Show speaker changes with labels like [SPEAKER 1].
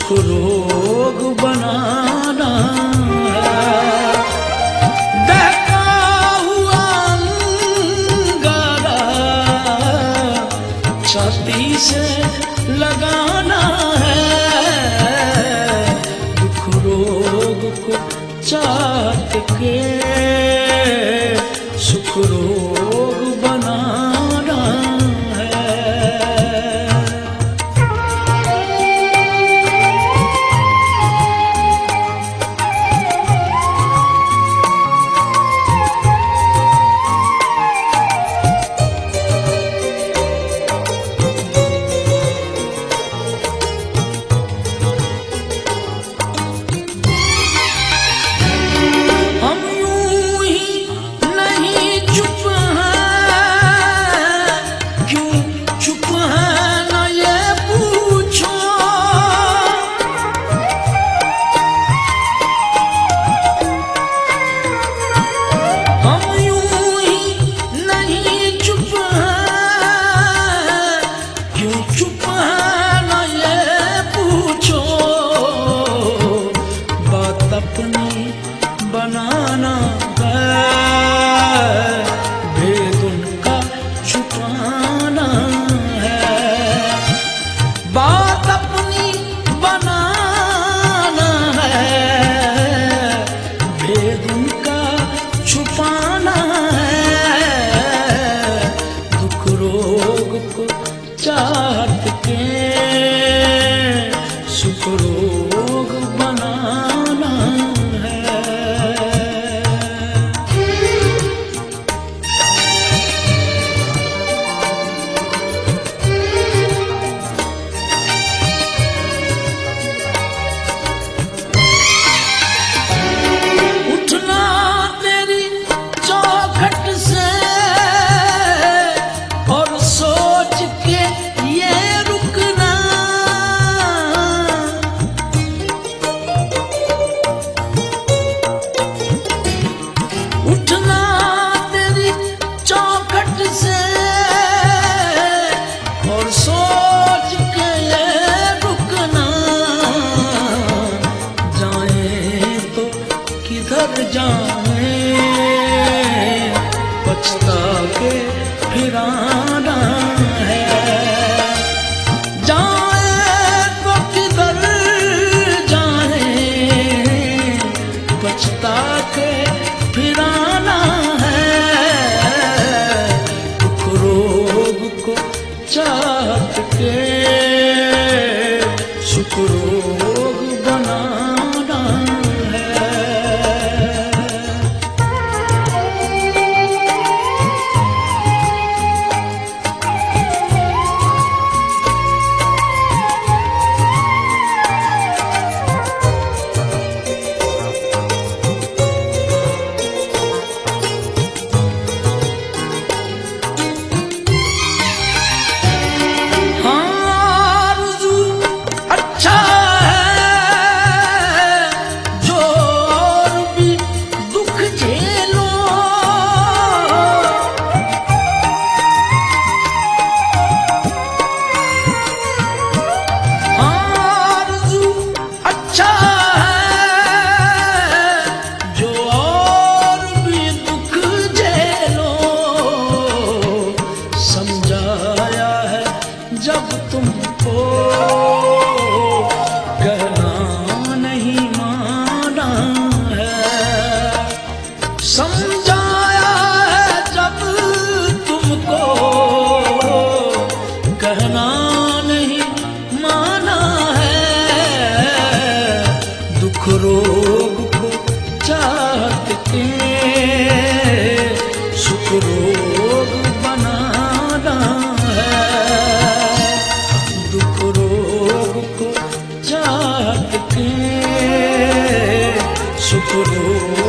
[SPEAKER 1] सुख रोग बनाना है। दहका हुआ अंगारा छाती से लगाना है। दुख रोग को चाट के सुख रोग बनाना है। बनाना है, भेद उनका छुपाना है। बात अपनी बनाना है, भेद उनका छुपाना है। दुख रोग को चाट के सुख रोग बनाना है। उठना तेरी चौखट से और सोच के ये रुकना। उठना तेरी चौखट से और सोच के ये रुकना। जाए तो किधर जाए पछता के फिर आना है। जाए तो किधर जाए पछता के फिर आना है। दुख रोग को चाट के सुख रोग बनाना है। जब तुमको कहना नहीं माना है। समझाया है जब तुमको कहना नहीं माना है। दुख रोग को चाट के सुख रोग बनाना है। दुख रोग को चाट के सुख रोग